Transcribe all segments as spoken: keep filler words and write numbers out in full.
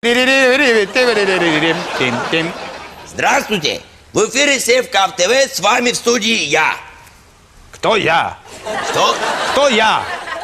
Здравствуйте! В эфире Севкав ТВ, с вами в студии я. Кто я? Что? Кто я?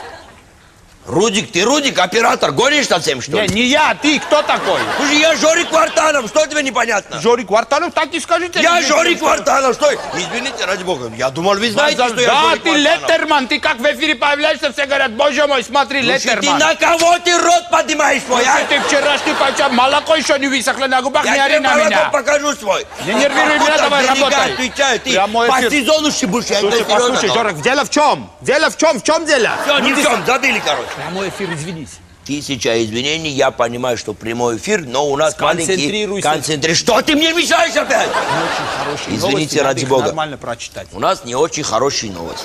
Рудик, ты Рудик, оператор, гонишь совсем, что ли? Не, не я, ты кто такой? Слушай, я Жорик Кварталов, что тебе непонятно? Жорик Кварталов, так и скажите. Я Жорик Кварталов, что? Извините, ради бога, я думал, вы знаете, что я Да, Жорик ты Леттерман, ты как в эфире появляешься, все говорят, боже мой, смотри, Леттерман. Ты на кого ты рот поднимаешь свой, а? Ты вчерашний пойча, молоко еще не высохло на губах, не ори на меня. Я тебе молоко покажу свой. Не нервируй меня, давай работай. Отвечаю, ты по сезону шибушь, я это серьезно. Послушай, Жорик, дело в чем? Дело в чем? В чем дело? Все, ни в чем, забили, короче. Прямой эфир, извинись. Тысяча извинений, я понимаю, что прямой эфир, но у нас маленький... Концентрируйся. Концентрируйся. Что ты мне мешаешь опять? Не очень хорошие Извините, новости, ради надо их бога. нормально прочитать. У нас не очень хорошие новости.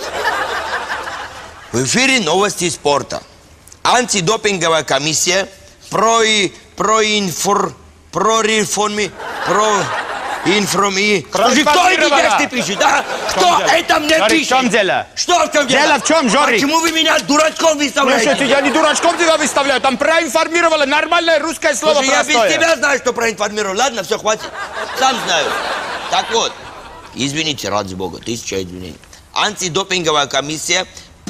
В эфире новости спорта. Антидопинговая комиссия про... проинфор... прореформи... про... информи... Скажи, кто эти тексты пишет, а? Кто это мне Жорик, пишет? в чем дело? Что в чем дело? Дело в чем, Жорик? Почему вы меня дурачком выставляете? Слушайте, я не дурачком тебя выставляю, там проинформировала нормальное русское слово. Слушай, я простое. без тебя знаю, что проинформировал. Ладно, все, хватит. Сам знаю. Так вот, извините, ради бога, тысяча извинений. Антидопинговая комиссия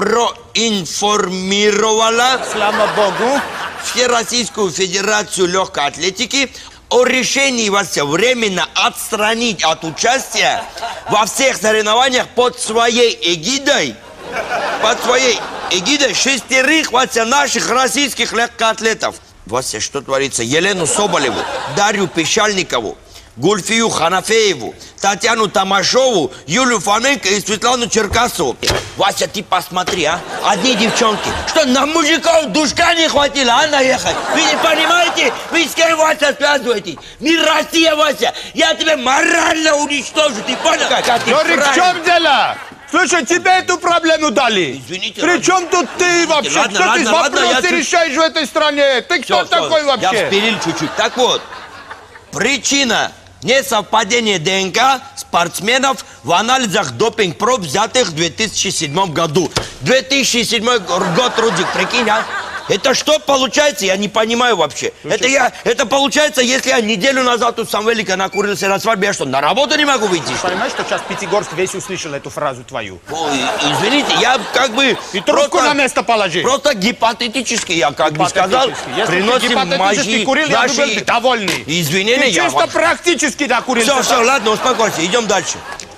проинформировала Слава богу. Всероссийскую федерацию легкой атлетики о решении вас временно отстранить от участия во всех соревнованиях под своей эгидой, под своей эгидой шестерых Вася, наших российских легкоатлетов. Вася, что творится? Елену Соболеву, Дарью Пещальникову, Гульфию Ханафееву, Татьяну Тамашову, Юлю Фоменко и Светлану Черкасову. Вася, ты посмотри, а? Одни девчонки. Что, на мужиков душка не хватило, а, наехать? Вы не понимаете? Вы с кем, Вася, связываетесь? Мир Россия, Вася! Я тебя морально уничтожу, ты понял? Жорик, в чем дело? Слушай, тебе эту проблему дали. Извините, При ладно. чем тут ты вообще? Ладно, Что ладно, ты ладно, вопросы я решаешь в этой стране? Ты кто Все, такой все, вообще? Я вспилил чуть-чуть. Так вот, причина несовпадения ДНК спортсменов в анализах допинг-проб, взятых в две тысячи седьмом году. две тысячи седьмой год, Рудик, прикинь, а? Это что получается? Я не понимаю вообще. Это, я, это получается, если я неделю назад у Самвелика накурился на свадьбе, я что, на работу не могу выйти? Что? Понимаешь, что сейчас Пятигорск весь услышал эту фразу твою? Ой, извините, я как бы... И трубку просто, на место положи. Просто гипотетически, я как бы сказал, Если приносим ты мои, курил, я бы был наши довольный. извинения. Ты Я чисто вам... практически докурился. Все, все, ладно, успокойся, идем дальше.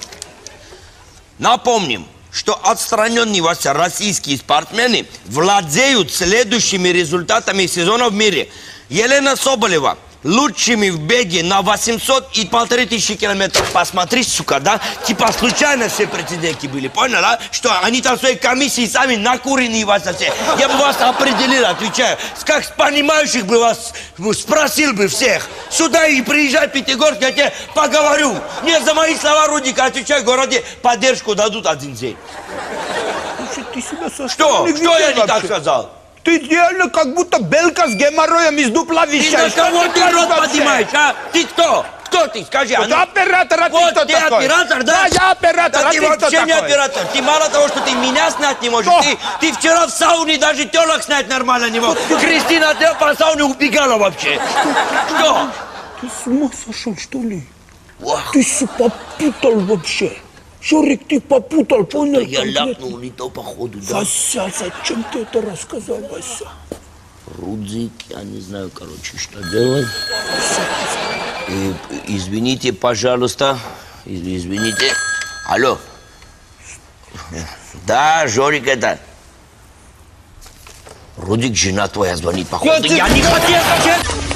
Напомним, что отстраненные Вася российские спортсмены владеют следующими результатами сезона в мире. Елена Соболева лучшими в беге на восемьсот и полторы тысячи километров. Посмотри, сука, да? Типа случайно все претенденты были, понял, а? Что они там в своей комиссии сами накуренные вас все. Я бы вас определил, отвечаю. Как с понимающих бы вас спросил бы всех. Сюда и приезжай в Пятигорск, я тебе поговорю. Мне за мои слова, Рудика, отвечаю, в городе поддержку дадут один день. Слушай, ты себя со Что? Что я не так сказал? Ты реально как будто белка с геморроем из дупла вещаешь. Ты на кого ты рот поднимаешь, а? Ты кто? Кто ты? Скажи, а ну? Ты оператор, а ты Вот кто ты такой? оператор, да? Да, я оператор, Да а ты ты кто вообще не такой? оператор. Ты мало того, что ты меня снять не можешь, ты, ты вчера в сауне даже телок снять нормально не мог. Кристина, ты по сауне убегала вообще. Что? Ты с ума сошел, что ли? Вах. Ты все попутал вообще. Жорик, ты попутал, понял? Я ляпнул не то походу, да? Вася, зачем ты это рассказал, Вася? Рудзик, я не знаю, короче, что делать. Э, извините, пожалуйста. Извините. Алло. Да, Жорик, это... Рудик, жена твоя звонит, походу. Я не хотел, зачем?